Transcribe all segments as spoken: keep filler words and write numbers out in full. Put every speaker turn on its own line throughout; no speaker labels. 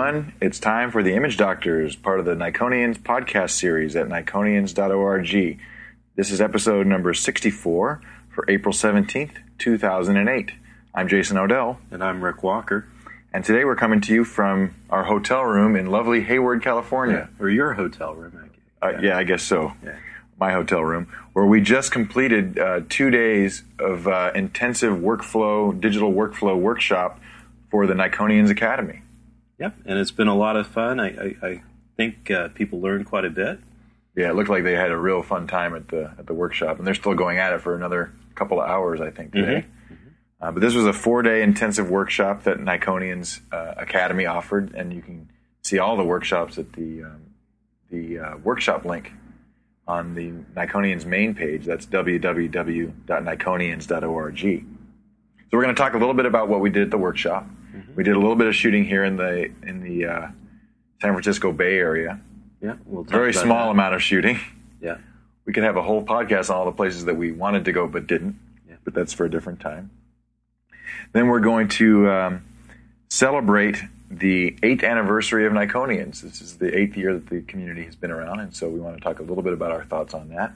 everyone. It's time for the Image Doctors, part of the Nikonians podcast series at nikonians dot org. This is episode number sixty-four for April seventeenth, two thousand eight. I'm Jason Odell.
And I'm Rick Walker.
And today we're coming to you from our hotel room in lovely Hayward, California.
Yeah, or your hotel room, I guess.
Uh, yeah, I guess so.
Yeah.
My hotel room, where we just completed uh, two days of uh, intensive workflow, digital workflow workshop for the Nikonians Academy.
Yep, and it's been a lot of fun. I, I, I think uh, people learned quite a bit.
Yeah, it looked like they had a real fun time at the at the workshop, and they're still going at it for another couple of hours, I think, today. Mm-hmm. Mm-hmm. Uh, but this was a four-day intensive workshop that Nikonians uh, Academy offered, and you can see all the workshops at the um, the uh, workshop link on the Nikonians main page. That's w w w dot nikonians dot org. So we're going to talk a little bit about what we did at the workshop. Mm-hmm. We did a little bit of shooting here in the in the uh, San Francisco Bay Area.
Yeah, we'll talk
very
about
small
that.
amount of shooting.
Yeah,
we could have a whole podcast on all the places that we wanted to go but didn't.
Yeah.
But that's for a different time. Then we're going to um, celebrate the eighth anniversary of Nikonians. This is the eighth year that the community has been around, and so we want to talk a little bit about our thoughts on that.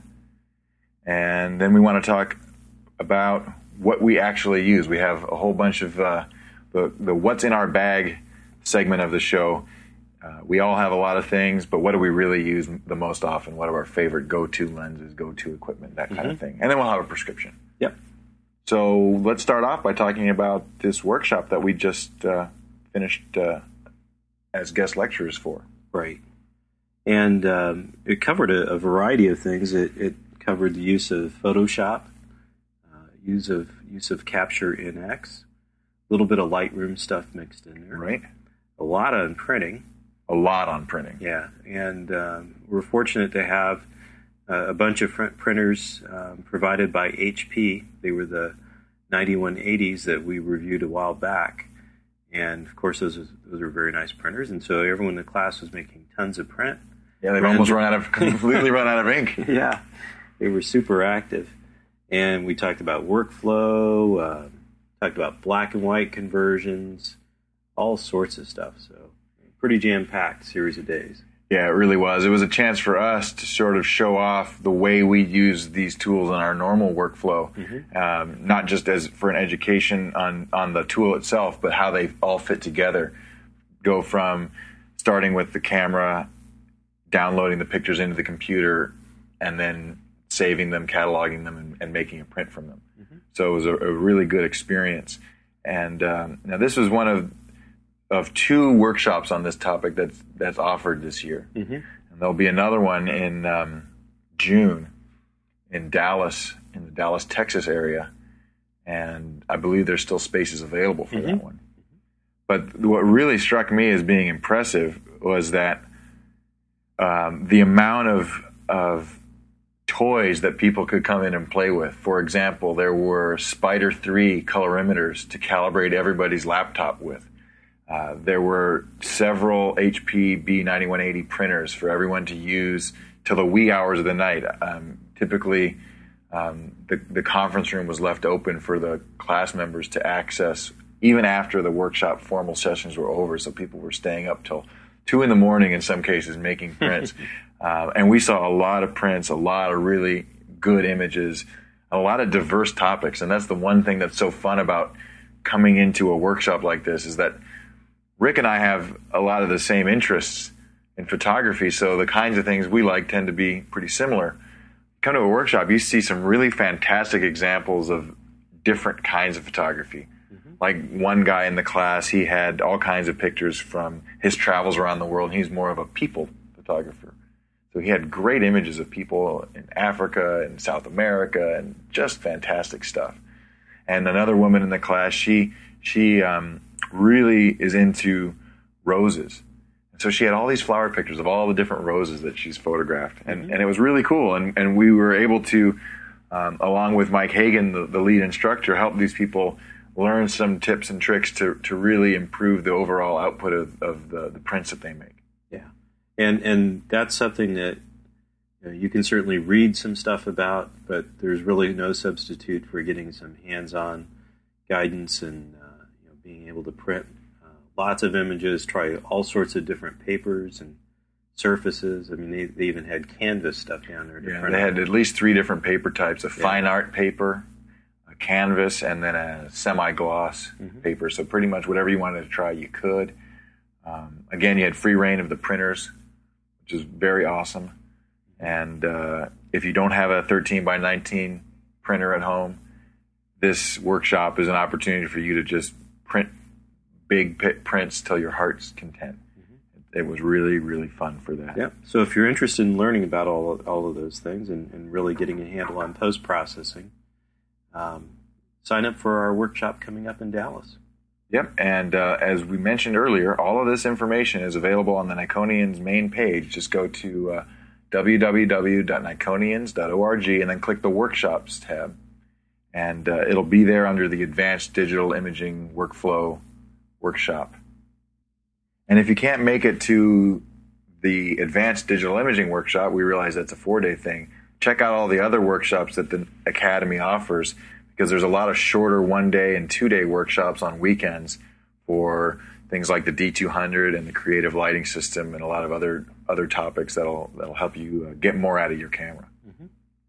And then we want to talk about what we actually use. We have a whole bunch of uh, the, the what's in our bag segment of the show. Uh, we all have a lot of things, but what do we really use the most often? What are our favorite go-to lenses, go-to equipment, that kind mm-hmm. of thing. And then we'll have a prescription.
Yep.
So let's start off by talking about this workshop that we just uh, finished uh, as guest lecturers for.
Right. And um, it covered a, a variety of things. It, it covered the use of Photoshop, uh, use of use of Capture N X, a little bit of Lightroom stuff mixed in there.
Right.
A lot on printing.
A lot on printing.
Yeah. And um, we're fortunate to have uh, a bunch of print printers um, provided by H P. They were the ninety-one eighties that we reviewed a while back. And, of course, those, those are very nice printers. And so everyone in the class was making tons of print.
Yeah, they've almost run out of, completely run out of ink.
Yeah, they were super active. And we talked about workflow, uh, talked about black and white conversions, all sorts of stuff. So pretty jam-packed series of days.
Yeah, it really was. It was a chance for us to sort of show off the way we use these tools in our normal workflow, mm-hmm. um, not just as for an education on, on the tool itself, but how they all fit together. Go from starting with the camera, downloading the pictures into the computer, and then saving them, cataloging them, and, and making a print from them. Mm-hmm. So it was a, a really good experience. And um, now this was one of of two workshops on this topic that's that's offered this year. Mm-hmm. And there'll be another one in um, June in Dallas, in the Dallas, Texas area. And I believe there's still spaces available for mm-hmm. that one. But what really struck me as being impressive was that um, the amount of of toys that people could come in and play with. For example, there were Spider three colorimeters to calibrate everybody's laptop with. Uh, there were several H P B ninety-one eighty printers for everyone to use till the wee hours of the night. Um, typically, um, the, the conference room was left open for the class members to access even after the workshop formal sessions were over, so people were staying up till two in the morning in some cases making prints. uh, and we saw a lot of prints, a lot of really good images, a lot of diverse topics. And that's the one thing that's so fun about coming into a workshop like this, is that Rick and I have a lot of the same interests in photography, so the kinds of things we like tend to be pretty similar. Come to a workshop, you see some really fantastic examples of different kinds of photography. Mm-hmm. Like one guy in the class, he had all kinds of pictures from his travels around the world, and he's more of a people photographer. So he had great images of people in Africa and South America and just fantastic stuff. And another woman in the class, she she um, really is into roses. So she had all these flower pictures of all the different roses that she's photographed. And, mm-hmm. and it was really cool. And, and we were able to, um, along with Mike Hagan, the, the lead instructor, help these people learn some tips and tricks to, to really improve the overall output of, of the, the prints that they make.
Yeah. And and that's something that you know, you can certainly read some stuff about, but there's really no substitute for getting some hands-on guidance and uh, you know, being able to print uh, lots of images, try all sorts of different papers and surfaces. I mean, they, they even had canvas stuff down there.
Yeah, they had at least three different paper types: a yeah. fine art paper, a canvas, and then a semi-gloss mm-hmm. paper. So pretty much whatever you wanted to try, you could. Um, again, you had free reign of the printers, which is very awesome. And uh, if you don't have a thirteen by nineteen printer at home, this workshop is an opportunity for you to just print big p- prints till your heart's content. Mm-hmm. It was really, really fun for that.
Yeah. So if you're interested in learning about all of, all of those things and, and really getting a handle on post-processing, um, sign up for our workshop coming up in Dallas.
Yep. And uh, as we mentioned earlier, all of this information is available on the Nikonians main page. Just go to uh, w w w dot nikonians dot org and then click the Workshops tab. And uh, it'll be there under the Advanced Digital Imaging Workflow Workshop. And if you can't make it to the Advanced Digital Imaging Workshop, we realize that's a four-day thing. Check out all the other workshops that the Academy offers, because there's a lot of shorter one-day and two-day workshops on weekends for things like the D two hundred and the creative lighting system and a lot of other other topics that'll that'll help you uh, get more out of your camera.
Mm-hmm.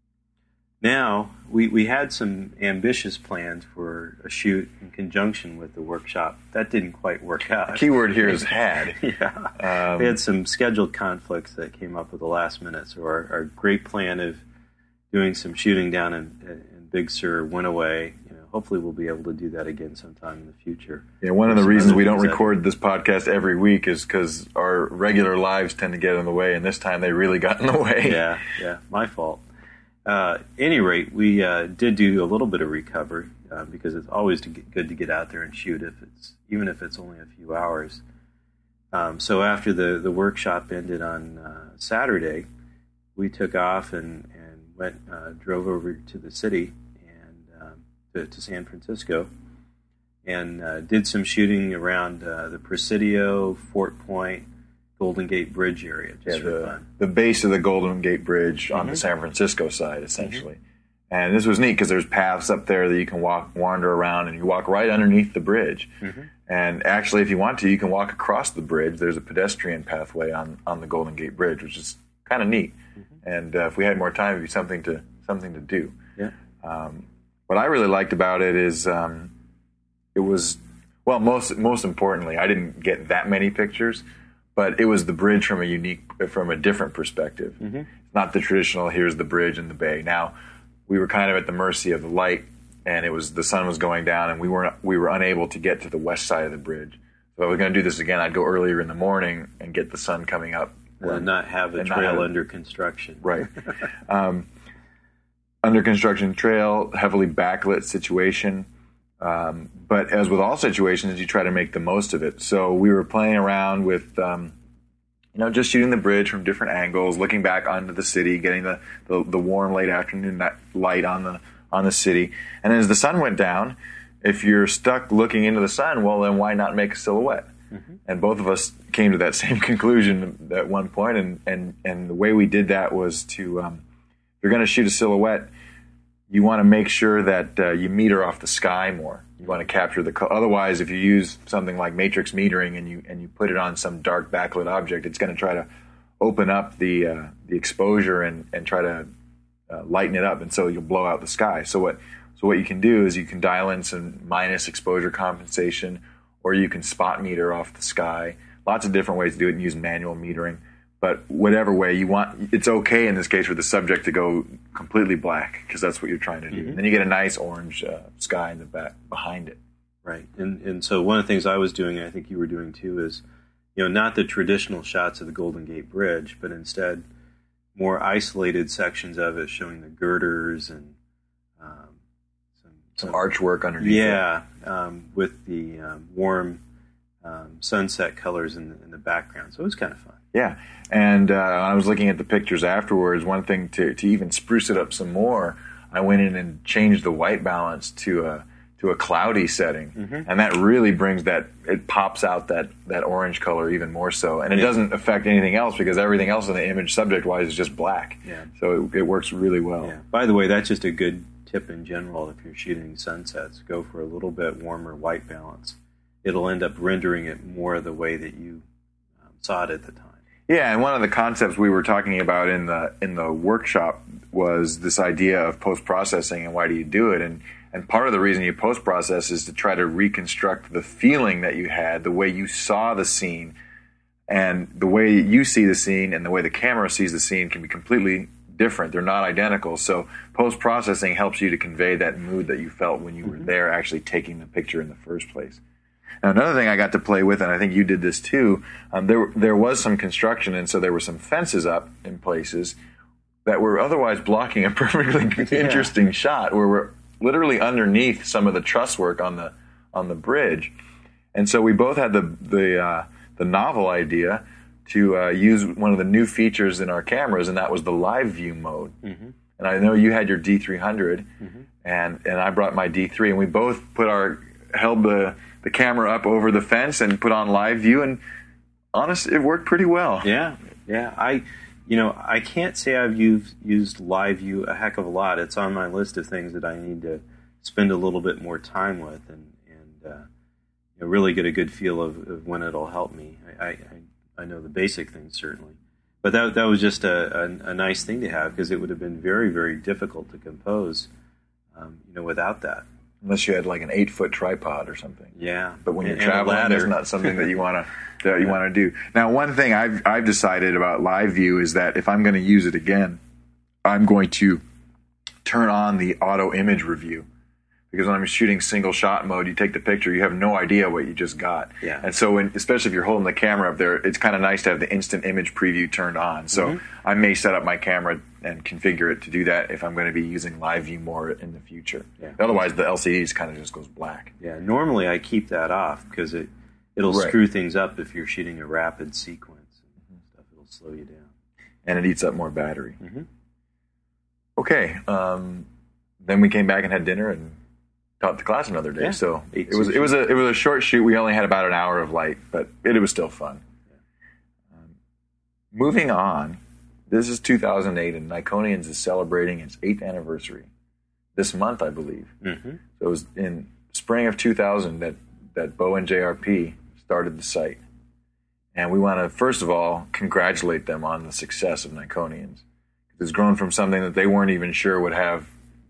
Now, we, we had some ambitious plans for a shoot in conjunction with the workshop. That didn't quite work out.
The keyword here is had.
yeah. Um, we had some scheduled conflicts that came up at the last minute, so our, our great plan of doing some shooting down in, in Big Sur went away. You know, hopefully we'll be able to do that again sometime in the future.
Yeah, one of the reasons we don't record this podcast every week is because our regular lives tend to get in the way, and this time they really got in the way.
Yeah, yeah, my fault. Uh, any rate, we uh, did do a little bit of recovery uh, because it's always to get, good to get out there and shoot, if it's even if it's only a few hours. Um, so after the, the workshop ended on uh, Saturday, we took off and, and went uh, drove over to the city and um, to, to San Francisco and uh, did some shooting around uh, the Presidio, Fort Point, Golden Gate Bridge area, just
yeah,
for
the,
fun.
The base of the Golden Gate Bridge on mm-hmm. the San Francisco side, essentially. Mm-hmm. And this was neat because there's paths up there that you can walk, wander around, and you walk right underneath the bridge. Mm-hmm. And actually, if you want to, you can walk across the bridge. There's a pedestrian pathway on, on the Golden Gate Bridge, which is kind of neat. Mm-hmm. And uh, if we had more time, it'd be something to something to do.
Yeah.
Um, what I really liked about it is um, it was, well, most most importantly, I didn't get that many pictures, but it was the bridge from a unique, from a different perspective. Mm-hmm. It's not the traditional, here's the bridge and the bay. Now, we were kind of at the mercy of the light, and it was the sun was going down, and we weren't we were unable to get to the west side of the bridge. So if I was going to do this again, I'd go earlier in the morning and get the sun coming up.
And not have a trail under construction.
Right. um, under construction trail, heavily backlit situation. Um, but as with all situations, you try to make the most of it. So we were playing around with, um, you know, just shooting the bridge from different angles, looking back onto the city, getting the, the, the warm late afternoon light on the on the city. And as the sun went down, if you're stuck looking into the sun, well, then why not make a silhouette? Mm-hmm. And both of us came to that same conclusion at one point. And, and, and the way we did that was to, um, if you're going to shoot a silhouette, you want to make sure that uh, you meter off the sky more. You want to capture the co- otherwise, if you use something like matrix metering and you and you put it on some dark backlit object, it's going to try to open up the uh, the exposure and, and try to uh, lighten it up, and so you'll blow out the sky. So what so what you can do is you can dial in some minus exposure compensation, or you can spot meter off the sky. Lots of different ways to do it and use manual metering. But whatever way you want, it's okay in this case for the subject to go completely black because that's what you're trying to do. Mm-hmm. And then you get a nice orange uh, sky in the back behind it.
Right. And and so one of the things I was doing, and I think you were doing too, is, you know, not the traditional shots of the Golden Gate Bridge, but instead more isolated sections of it showing the girders and um, some,
some some archwork underneath.
Yeah, um, with the um, warm um, sunset colors in the, in the background. So it was kind of fun.
Yeah, and uh, I was looking at the pictures afterwards. One thing to, to even spruce it up some more, I went in and changed the white balance to a to a cloudy setting, mm-hmm. and that really brings that. It pops out that, that orange color even more so, and it yeah. doesn't affect anything else because everything else in the image subject-wise is just black.
Yeah.
So it, it works really well.
Yeah. By the way, that's just a good tip in general if you're shooting sunsets. Go for a little bit warmer white balance. it'll end up rendering it more the way that you um, saw it at the time.
Yeah, and one of the concepts we were talking about in the in the workshop was this idea of post-processing and why do you do it? And and part of the reason you post-process is to try to reconstruct the feeling that you had, the way you saw the scene, and the way you see the scene and the way the camera sees the scene can be completely different. They're not identical. So post-processing helps you to convey that mood that you felt when you were there actually taking the picture in the first place. Now, another thing I got to play with, and I think you did this too, um, there there was some construction, and so there were some fences up in places that were otherwise blocking a perfectly
Yeah.
interesting shot, where we're literally underneath some of the truss work on the on the bridge. And so we both had the the uh, the novel idea to uh, use one of the new features in our cameras, and that was the live view mode. Mm-hmm. And I know you had your D three hundred, mm-hmm. and and I brought my D three, and we both put our held the the camera up over the fence and put on live view, and honest, it worked pretty well.
Yeah, yeah. I, you know, I can't say I've used used live view a heck of a lot. It's on my list of things that I need to spend a little bit more time with, and and uh, you know, really get a good feel of, of when it'll help me. I, I I know the basic things certainly, but that that was just a a, a nice thing to have, because it would have been very very difficult to compose, um, you know, without that.
Unless you had like an eight foot tripod or something.
Yeah,
But when you're
And- and a
traveling,
ladder.
that's not something that you want to that you want to do. Now, one thing I've I've decided about live view is that if I'm going to use it again, I'm going to turn on the auto image review, because when I'm shooting single shot mode, you take the picture, you have no idea what you just got.
Yeah.
And so, when, especially if you're holding the camera up there, it's kind of nice to have the instant image preview turned on. So
Mm-hmm.
I may set up my camera and configure it to do that if I'm going to be using live view more in the future.
Yeah.
Otherwise, the L C D just kind of just goes black.
Yeah, normally I keep that off because it it'll
Right.
screw things up if you're shooting a rapid sequence and stuff. It'll slow you down.
And it eats up more battery.
Mm-hmm.
Okay. Um, then we came back and had dinner and taught the class another day.
Yeah.
So
Ate
it was
sushi.
it was a it was a short shoot. We only had about an hour of light, but it, it was still fun. Um, moving on, this is two thousand eight, and Nikonians is celebrating its eighth anniversary this month, I believe.
Mm-hmm.
So it was in spring of two thousand that that Bo and J R P started the site, and we want to first of all congratulate them on the success of Nikonians. It's grown from something that they weren't even sure would have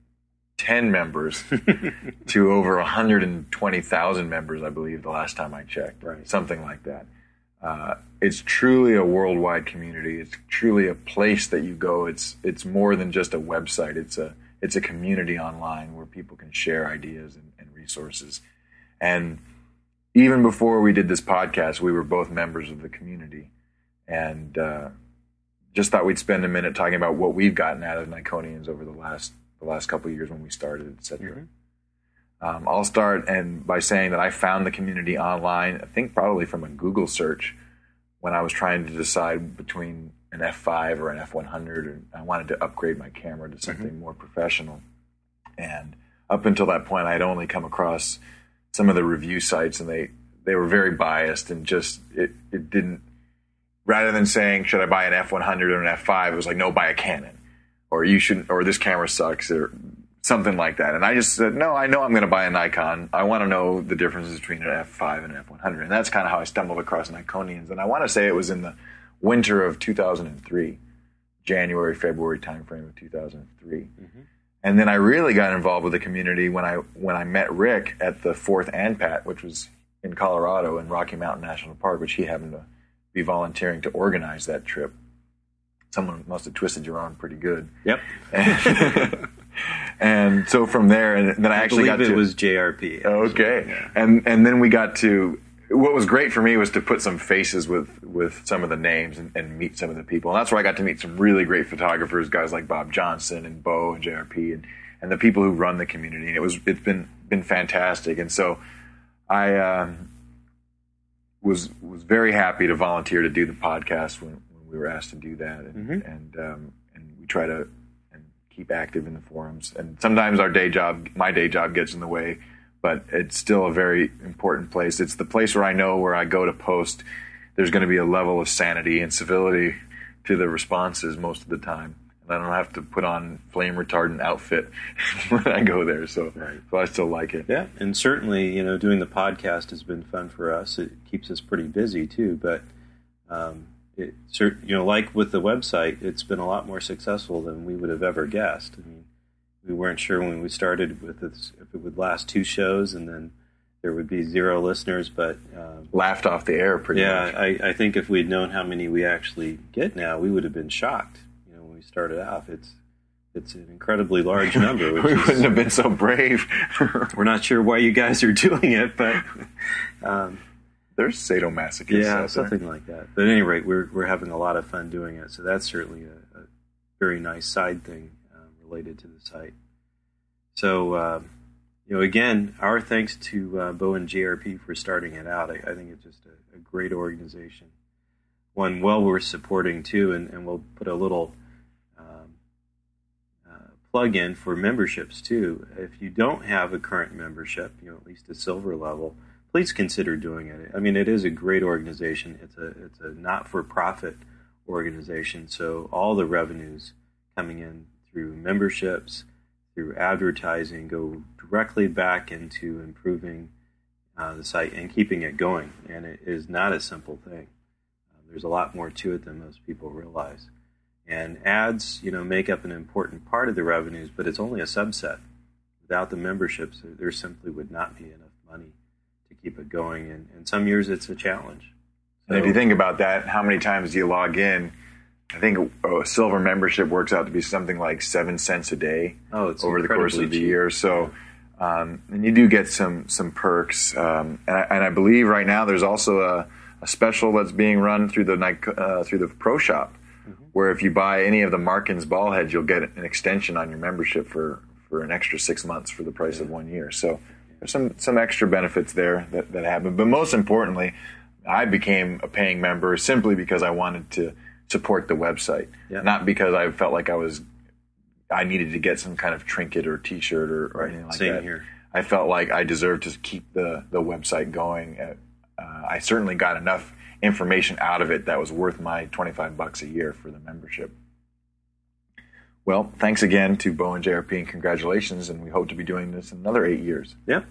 ten members to over one hundred twenty thousand members, I believe, the last time I checked.
Right.
Something like that. Uh, it's truly a worldwide community. It's truly a place that you go. It's it's more than just a website. It's a it's a community online where people can share ideas and, and resources. And even before we did this podcast, we were both members of the community, and uh, just thought we'd spend a minute talking about what we've gotten out of Nikonians over the last the last couple of years when we started, et cetera. Mm-hmm. Um, I'll start and by saying that I found the community online, I think probably from a Google search, when I was trying to decide between an F five or an F one hundred, and I wanted to upgrade my camera to something mm-hmm. more professional. And up until that point, I had only come across some of the review sites, and they, they were very biased, and just it, it didn't, rather than saying, should I buy an F one hundred or an F five, it was like, no, buy a Canon, or you shouldn't, or this camera sucks, or something like that. And I just said, no, I know I'm going to buy a Nikon. I want to know the differences between an F five and an F one hundred. And that's kind of how I stumbled across Nikonians. And I want to say it was in the winter of two thousand three, January, February timeframe of two thousand three. Mm-hmm. And then I really got involved with the community when I when I met Rick at the fourth A N P A T, which was in Colorado in Rocky Mountain National Park, which he happened to be volunteering to organize that trip. Someone must have twisted your arm pretty good.
Yep.
And, and so from there, and then I,
I
actually got
believe
to
it was J R P. Actually.
Okay,
Yeah.
and and then we got to. What was great for me was to put some faces with, with some of the names and, and meet some of the people. And that's where I got to meet some really great photographers, guys like Bob Johnson and Bo and J R P and, and the people who run the community. And it was it's been been fantastic. And so I um, was was very happy to volunteer to do the podcast when, when we were asked to do that. And
Mm-hmm.
and, um, and we try to and keep active in the forums. And sometimes our day job, my day job, gets in the way. But it's still a very important place. It's the place where I know where I go to post, there's going to be a level of sanity and civility to the responses most of the time. and I don't have to put on flame retardant outfit when I go there. So,
right.
so I still like it.
Yeah, and certainly, you know, doing the podcast has been fun for us. It keeps us pretty busy too, but um, it, you know, like with the website, it's been a lot more successful than we would have ever guessed. I mean, we weren't sure when we started with this if it would last two shows and then there would be zero listeners, but um,
laughed off the air pretty
yeah,
much.
Yeah, I, I think if we'd known how many we actually get now, we would have been shocked. You know, when we started off, it's it's an incredibly large number. Which
we
is,
wouldn't have been so brave.
We're not sure why you guys are doing it, but um,
there's sadomasochists.
Yeah,
out
something
there.
like that. But at any rate, we're we're having a lot of fun doing it. So that's certainly a, a very nice side thing uh, related to the site. So. Um, You know, again, our thanks to uh, Bowen J R P for starting it out. I, I think it's just a, a great organization, one well worth supporting too. And, and we'll put a little um, uh, plug in for memberships too. If you don't have a current membership, you know, at least a silver level, please consider doing it. I mean, it is a great organization. It's a it's a not-for-profit organization, so all the revenues coming in through memberships, through advertising, go directly back into improving uh, the site and keeping it going. And it is not a simple thing. Uh, there's a lot more to it than most people realize. And ads, you know, make up an important part of the revenues, but it's only a subset. Without the memberships, there simply would not be enough money to keep it going. And, and some years it's a challenge. So,
and if you think about that, how many times do you log in? I think a, a silver membership works out to be something like seven cents a day
oh, it's
over the course of the
cheap.
year. So, um, and you do get some some perks. Um, and, I, and I believe right now there's also a, a special that's being run through the night uh, through the Pro Shop, mm-hmm. where if you buy any of the Markins ball heads, you'll get an extension on your membership for, for an extra six months for the price yeah. of one year. So there's some some extra benefits there that, that happen. But most importantly, I became a paying member simply because I wanted to support the website, yeah. not because I felt like I was, I needed to get some kind of trinket or T-shirt or, or anything like
Same
that.
Here.
I felt like I deserved to keep the, the website going. Uh, I certainly got enough information out of it that was worth my twenty-five bucks a year for the membership. Well, thanks again to Bowen J R P and congratulations, and we hope to be doing this in another eight years.
Yep.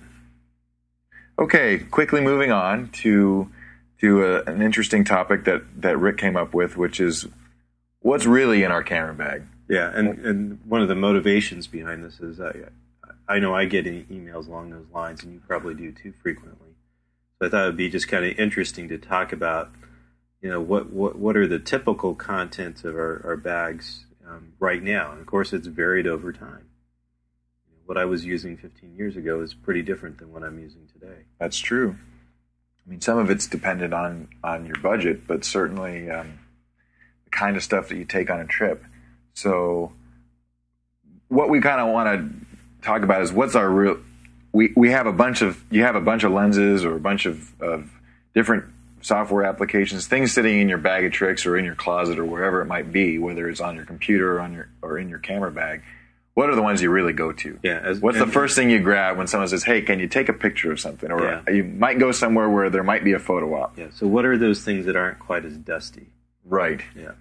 Okay, quickly moving on to to a, an interesting topic that, that Rick came up with, which is what's really in our camera bag.
Yeah, and, and one of the motivations behind this is I, I know I get emails along those lines, and you probably do too frequently. So I thought it would be just kind of interesting to talk about, you know, what, what, what are the typical contents of our, our bags um, right now. And, of course, it's varied over time. What I was using fifteen years ago is pretty different than what I'm using today.
That's true. I mean, some of it's dependent on, on your budget, but certainly um, the kind of stuff that you take on a trip. So what we kind of want to talk about is what's our real, we, we have a bunch of, you have a bunch of lenses or a bunch of, of different software applications, things sitting in your bag of tricks or in your closet or wherever it might be, whether it's on your computer or on your, or in your camera bag. What are the ones you really go to?
Yeah. As,
What's
and,
the first thing you grab when someone says, hey, can you take a picture of something? Or
yeah.
you might go somewhere where there might be a photo op.
Yeah. So what are those things that aren't quite as dusty?
Right.
Yeah. yeah.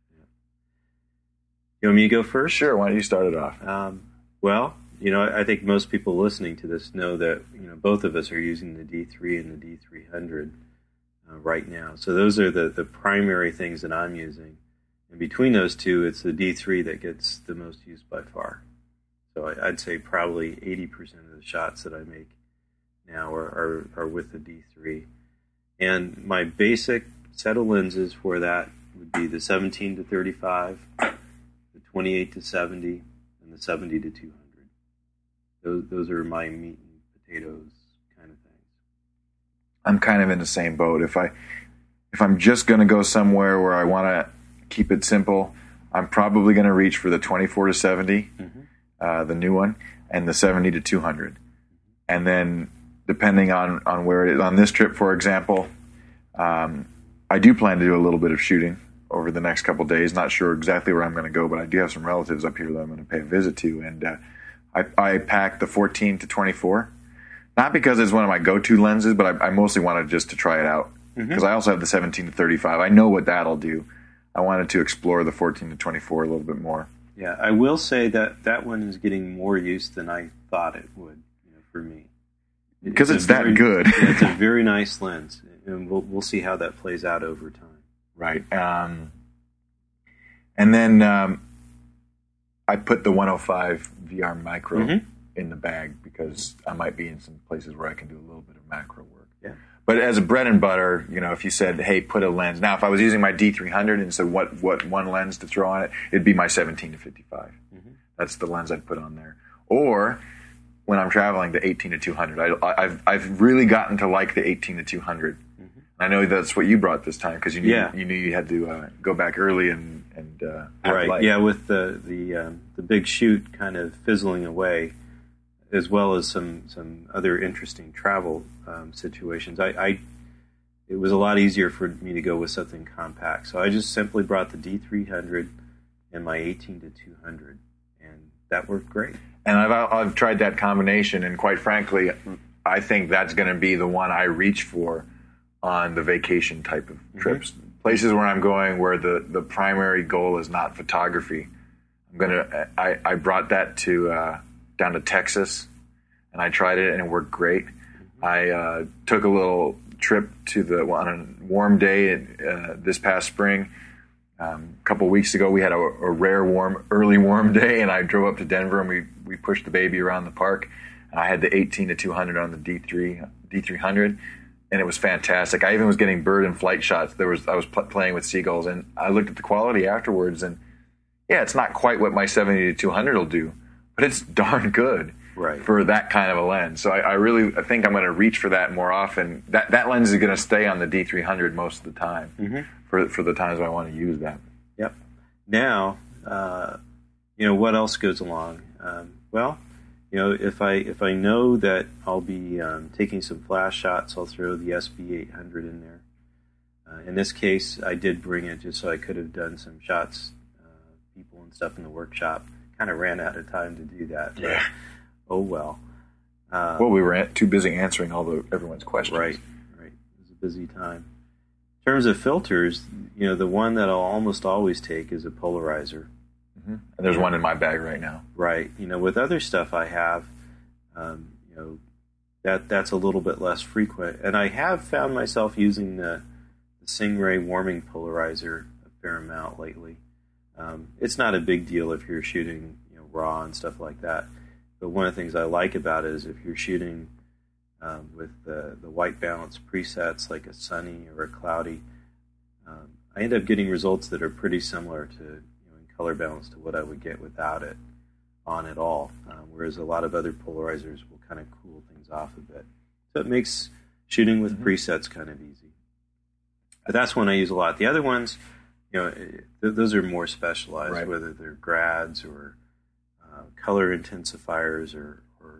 You want me to go first?
Sure. Why don't you start it off?
Um, well, you know, I think most people listening to this know that, you know, both of us are using the D three and the D three hundred uh, right now. So those are the, the primary things that I'm using. And between those two, it's the D three that gets the most use by far. So I'd say probably eighty percent of the shots that I make now are, are, are with the D three. And my basic set of lenses for that would be the seventeen to thirty-five, the twenty-eight to seventy, and the seventy to two hundred. Those, those are my meat and potatoes kind of things.
I'm kind of in the same boat. If I, if I'm just going to go somewhere where I want to keep it simple, I'm probably going to reach for the twenty-four to seventy, mm-hmm. uh, the new one, and the seventy to two hundred. And then depending on, on where it is, on this trip, for example, um, I do plan to do a little bit of shooting over the next couple of days. Not sure exactly where I'm going to go, but I do have some relatives up here that I'm going to pay a visit to. And uh, I, I packed the fourteen to twenty-four, not because it's one of my go-to lenses, but I, I mostly wanted just to try it out because mm-hmm. I also have the seventeen to thirty-five. I know what that'll do. I wanted to explore the fourteen to twenty-four a little bit more.
Yeah, I will say that that one is getting more use than I thought it would, you know, for me.
Because it's, it's that
very,
good.
Yeah, it's a very nice lens, and we'll we'll see how that plays out over time.
Right. Um, and then um, I put the one oh five V R Micro mm-hmm. in the bag because I might be in some places where I can do a little bit of macro work.
Yeah.
But as a bread and butter, you know, if you said, hey, put a lens. Now, if I was using my D three hundred and said what, what one lens to throw on it, it'd be my seventeen to fifty-five. Mm-hmm. That's the lens I'd put on there. Or when I'm traveling, the eighteen to two hundred. I, I've I've really gotten to like the eighteen to two hundred. Mm-hmm. I know that's what you brought this time because you knew yeah. you knew you had to uh, go back early and and uh,
right.
light.
Yeah, with the the um, the big shoot kind of fizzling away, as well as some some other interesting travel um, situations. I, I it was a lot easier for me to go with something compact, so I just simply brought the D three hundred and my eighteen to two hundred, and that worked great.
And I've I've tried that combination, and quite frankly, I think that's going to be the one I reach for on the vacation type of trips. Mm-hmm. Places where I'm going where the, the primary goal is not photography. I'm gonna I, I brought that to uh, down to Texas, and I tried it, and it worked great. Mm-hmm. I uh, took a little trip to the on a warm day uh, this past spring. Um, a couple of weeks ago, we had a, a rare warm, early warm day, and I drove up to Denver, and we, we pushed the baby around the park. And I had the eighteen to two hundred on the D three D three hundred, and it was fantastic. I even was getting bird and flight shots. There was I was pl- playing with seagulls, and I looked at the quality afterwards, and yeah, it's not quite what my seventy to two hundred will do, but it's darn good
right.
for that kind of a lens. So I, I really I think I'm going to reach for that more often. That that lens is going to stay on the D three hundred most of the time. Mm-hmm. For, for the times I want to use that.
Yep. Now, uh, you know, what else goes along? Um, well, you know, if I if I know that I'll be um, taking some flash shots, I'll throw the S B eight hundred in there. Uh, in this case, I did bring it just so I could have done some shots, uh, people and stuff in the workshop. Kind of ran out of time to do that. But,
yeah.
Oh, well.
Uh, well, we were too busy answering all the everyone's questions.
Right, right. It was a busy time. In terms of filters, you know, the one that I'll almost always take is a polarizer.
Mm-hmm. And there's one in my bag right now.
Right. You know, with other stuff I have, um, you know, that that's a little bit less frequent. And I have found myself using the, the Stingray warming polarizer a fair amount lately. Um, it's not a big deal if you're shooting, you know, raw and stuff like that. But one of the things I like about it is if you're shooting Um, with the, the white balance presets like a sunny or a cloudy, um, I end up getting results that are pretty similar to, you know, in color balance to what I would get without it on at all. Um, whereas a lot of other polarizers will kind of cool things off a bit. So it makes shooting with mm-hmm. presets kind of easy. But that's one I use a lot. The other ones, you know, th- those are more specialized, right. whether they're grads or uh, color intensifiers or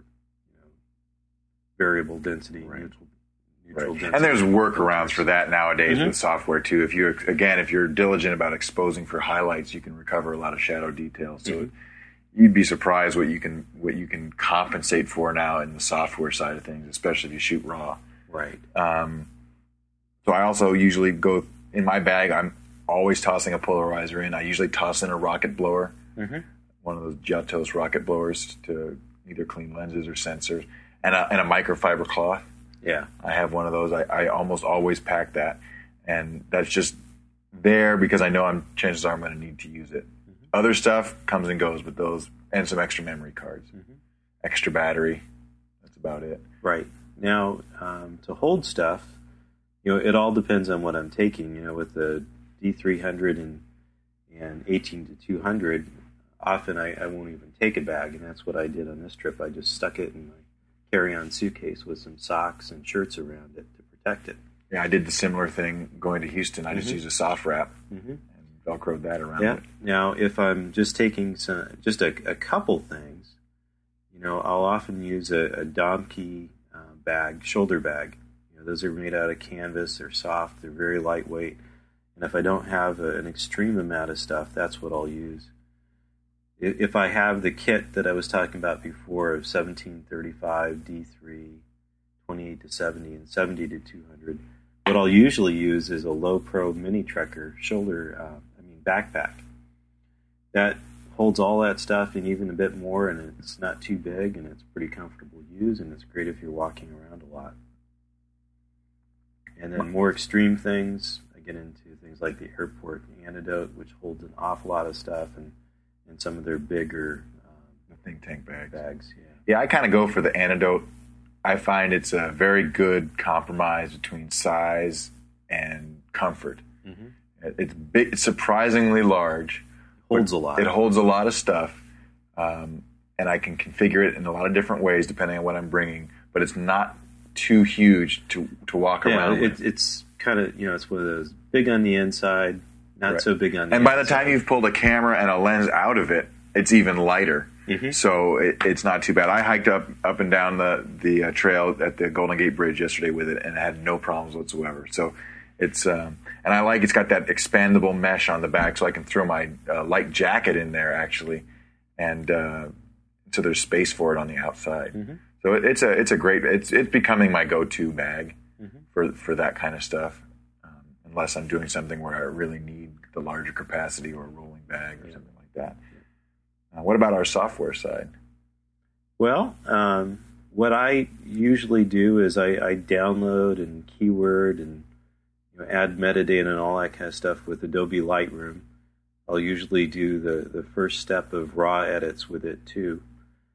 variable density, right. neutral, neutral
right.
density.
And there's workarounds for that nowadays mm-hmm. with software too. If you're again, if you're diligent about exposing for highlights, you can recover a lot of shadow details. So mm-hmm. you'd be surprised what you can what you can compensate for now in the software side of things, especially if you shoot raw.
Right.
Um, so I also usually go in my bag. I'm always tossing a polarizer in. I usually toss in a rocket blower, mm-hmm. one of those Giottos rocket blowers to either clean lenses or sensors. And a, and a microfiber cloth.
Yeah.
I have one of those. I, I almost always pack that. And that's just there because I know I'm chances are I'm going to need to use it. Mm-hmm. Other stuff comes and goes with those, and some extra memory cards. Mm-hmm. Extra battery. That's about it.
Right. Now, um, to hold stuff, you know, it all depends on what I'm taking. You know, with the D three hundred and, and eighteen to two hundred, often I, I won't even take a bag, and that's what I did on this trip. I just stuck it in my carry-on suitcase with some socks and shirts around it to protect it.
Yeah, I did the similar thing going to Houston. I just mm-hmm. used a soft wrap mm-hmm. and Velcroed that around
yeah.
it.
Now, if I'm just taking some, just a, a couple things, you know, I'll often use a, a Domke uh, bag, shoulder bag. You know, those are made out of canvas. They're soft. They're very lightweight. And if I don't have a, an extreme amount of stuff, that's what I'll use. If I have the kit that I was talking about before of seventeen thirty-five, D three, twenty-eight to seventy, and seventy to two hundred, what I'll usually use is a low pro mini trekker shoulder, uh, I mean backpack. That holds all that stuff and even a bit more, and it's not too big, and it's pretty comfortable to use, and it's great if you're walking around a lot. And then more extreme things, I get into things like the Airport Antidote, which holds an awful lot of stuff, and, and some of their bigger um,
think tank bags.
bags yeah.
Yeah, I kind of go for the Antidote. I find it's a very good compromise between size and comfort. Mm-hmm. It's big, it's surprisingly large.
Holds a lot.
It holds a lot of stuff, um, and I can configure it in a lot of different ways depending on what I'm bringing. But it's not too huge to to walk
yeah,
around
it,
with.
It's kind of, you know, it's one of those big on the inside, not
right.
so big on the
and
outside.
by the time you've pulled a camera and a lens out of it, it's even lighter. Mm-hmm. So it, it's not too bad. I hiked up up and down the the uh, trail at the Golden Gate Bridge yesterday with it, and I had no problems whatsoever. So it's um, and I like it's got that expandable mesh on the back, so I can throw my uh, light jacket in there actually, and uh, so there's space for it on the outside. Mm-hmm. So it, it's a it's a great it's it's becoming my go-to bag mm-hmm. for for that kind of stuff, um, unless I'm doing something where I really need the larger capacity or a rolling bag or yeah. something like that. Uh, what about our software side?
Well, um, what I usually do is I, I download and keyword and you know, add metadata and all that kind of stuff with Adobe Lightroom. I'll usually do the, the first step of raw edits with it too,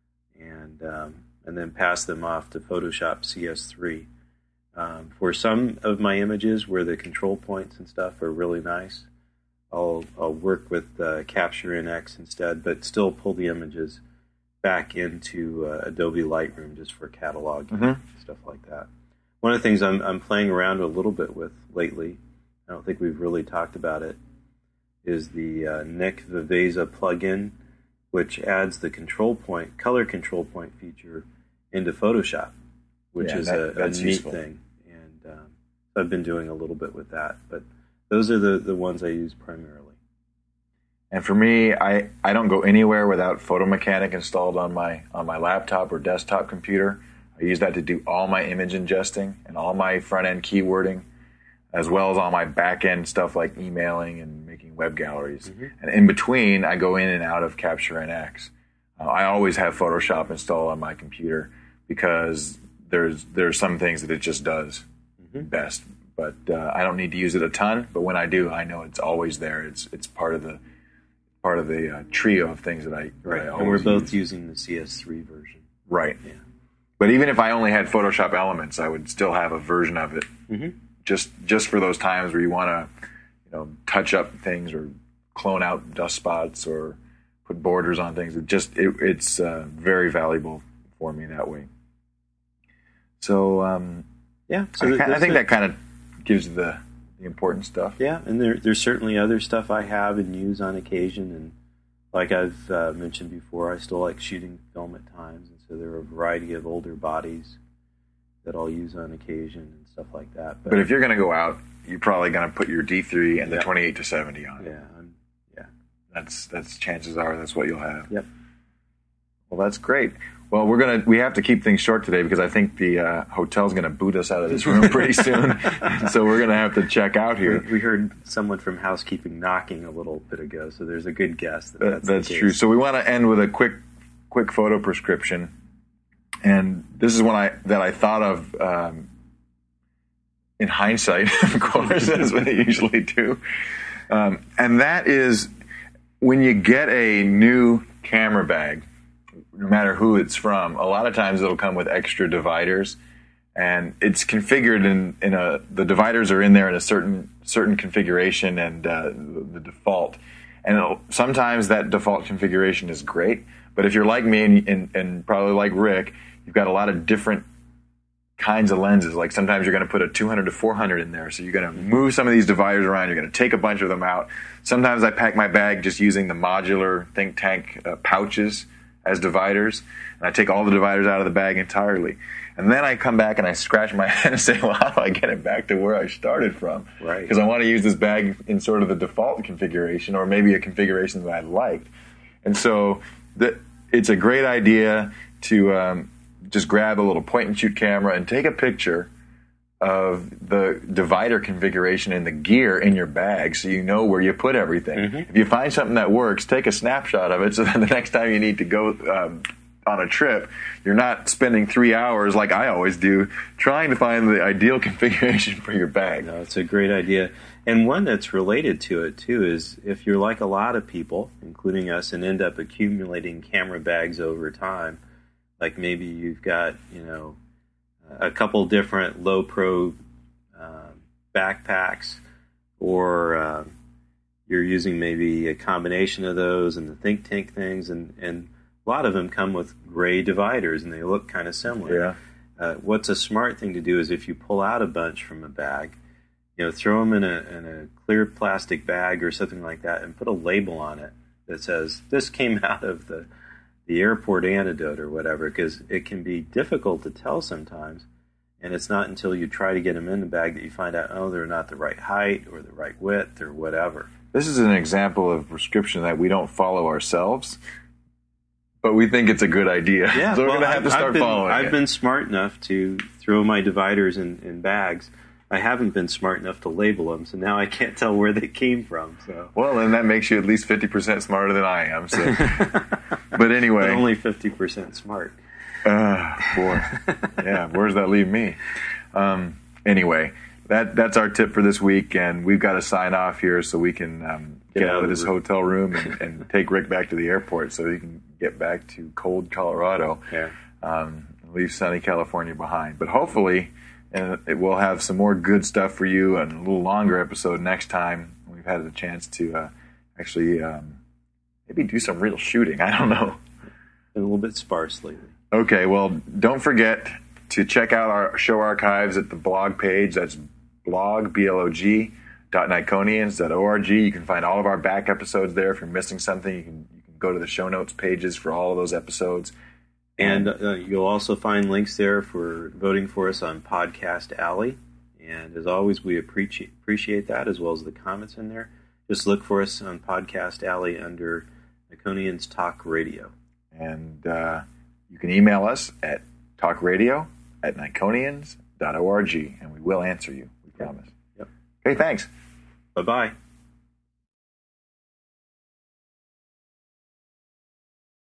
and um, and then pass them off to Photoshop C S three. Um, for some of my images where the control points and stuff are really nice, I'll I'll work with uh, Capture N X instead, but still pull the images back into uh, Adobe Lightroom just for cataloging mm-hmm. stuff like that. One of the things I'm I'm playing around a little bit with lately, I don't think we've really talked about it, is the uh, Nik Viveza plugin, which adds the control point, color control point feature into Photoshop, which yeah, is that, a, a neat useful. thing. And um, I've been doing a little bit with that, but those are the, the ones I use primarily.
And for me, I, I don't go anywhere without Photo Mechanic installed on my on my laptop or desktop computer. I use that to do all my image ingesting and all my front-end keywording, as well as all my back-end stuff like emailing and making web galleries. Mm-hmm. And in between, I go in and out of Capture N X. Uh, I always have Photoshop installed on my computer because there's there's some things that it just does mm-hmm. best. But uh, I don't need to use it a ton. But when I do, I know it's always there. It's it's part of the part of the uh, trio of things that I,
right.
that I always
and we're both
use.
using the C S three version.
Right.
Yeah.
But even if I only had Photoshop Elements, I would still have a version of it. Mm-hmm. Just just for those times where you want to, you know, touch up things or clone out dust spots or put borders on things. It just it, it's uh, very valuable for me that way. So um,
yeah, so
I, I think that kind of gives the the important stuff.
Yeah, and there, there's certainly other stuff I have and use on occasion, and like I've uh, mentioned before, I still like shooting film at times, and so there are a variety of older bodies that I'll use on occasion and stuff like that.
But, but if you're going to go out, you're probably going to put your D three and
yeah.
the twenty-eight to seventy on it.
Yeah, I'm, yeah.
That's that's chances are that's what you'll have.
Yep.
Well, that's great. Well, we're gonna we have to keep things short today because I think the uh, hotel's gonna boot us out of this room pretty soon. So we're gonna have to check out here.
We, we heard someone from housekeeping knocking a little bit ago, so there's a good guess that that's,
that's
the case.
True. So we want to end with a quick quick photo prescription, and this is one I that I thought of um, in hindsight, of course, as we usually do, um, and that is when you get a new camera bag. No matter who it's from, a lot of times it'll come with extra dividers, and it's configured in, in a the dividers are in there in a certain certain configuration and uh, the, the default. And it'll, sometimes that default configuration is great, but if you're like me and, and, and probably like Rick, you've got a lot of different kinds of lenses. Like sometimes you're going to put a two hundred to four hundred in there, so you're going to move some of these dividers around. You're going to take a bunch of them out. Sometimes I pack my bag just using the modular think tank uh, pouches as dividers, and I take all the dividers out of the bag entirely. And then I come back and I scratch my head and say, well, how do I get it back to where I started from?
Right.
Because I want to use this bag in sort of the default configuration or maybe a configuration that I liked. And so the, it's a great idea to um, just grab a little point-and-shoot camera and take a picture of the divider configuration in the gear in your bag so you know where you put everything. Mm-hmm. If you find something that works, take a snapshot of it so that the next time you need to go um, on a trip, you're not spending three hours like I always do trying to find the ideal configuration for your bag.
No, it's a great idea. And one that's related to it, too, is if you're like a lot of people, including us, and end up accumulating camera bags over time, like maybe you've got, you know, a couple different low-pro uh, backpacks, or uh, you're using maybe a combination of those and the Think Tank things, and, and a lot of them come with gray dividers, and they look kind of similar.
Yeah.
Uh, what's a smart thing to do is if you pull out a bunch from a bag, you know, throw them in a, in a clear plastic bag or something like that, and put a label on it that says, this came out of the the airport antidote or whatever, because it can be difficult to tell sometimes, and it's not until you try to get them in the bag that you find out, oh, they're not the right height or the right width or whatever.
This is an example of prescription that we don't follow ourselves, but we think it's a good idea.
Yeah,
so we're
well,
going to have to start
I've been,
following
I've
it.
been smart enough to throw my dividers in, in bags. I haven't been smart enough to label them, so now I can't tell where they came from. So,
well, then that makes you at least fifty percent smarter than I am. So. But anyway.
But only fifty percent smart.
Uh, boy. Yeah, where does that leave me? Um, anyway, that that's our tip for this week, and we've got to sign off here so we can um, get, get out of this room. hotel room and, and take Rick back to the airport so he can get back to cold Colorado.
Yeah.
Um, leave sunny California behind. But hopefully... and it will have some more good stuff for you and a little longer episode next time. We've had a chance to uh, actually um, maybe do some real shooting. I don't know.
Been a little bit sparse lately.
Okay, well, don't forget to check out our show archives at the blog page. That's blog, B L O G, dot Nikonians dot org. You can find all of our back episodes there. If you're missing something, you can, you can go to the show notes pages for all of those episodes.
And uh, you'll also find links there for voting for us on Podcast Alley. And as always, we appreciate appreciate that, as well as the comments in there. Just look for us on Podcast Alley under Nikonians Talk Radio.
And uh, you can email us at talkradio at Nikonians dot org, and we will answer you, we promise.
Yep.
Okay, thanks.
Bye-bye.